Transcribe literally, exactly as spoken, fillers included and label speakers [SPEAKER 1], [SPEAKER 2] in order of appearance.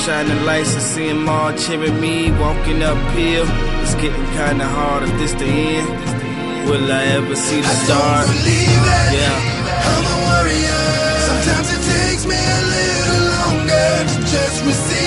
[SPEAKER 1] shining lights and see them all cheering me, walking uphill. It's getting kinda hard. If this the end, will I ever see the start?
[SPEAKER 2] I don't believe it.
[SPEAKER 1] Yeah.
[SPEAKER 2] I'm a warrior. Sometimes it takes me a little longer to just receive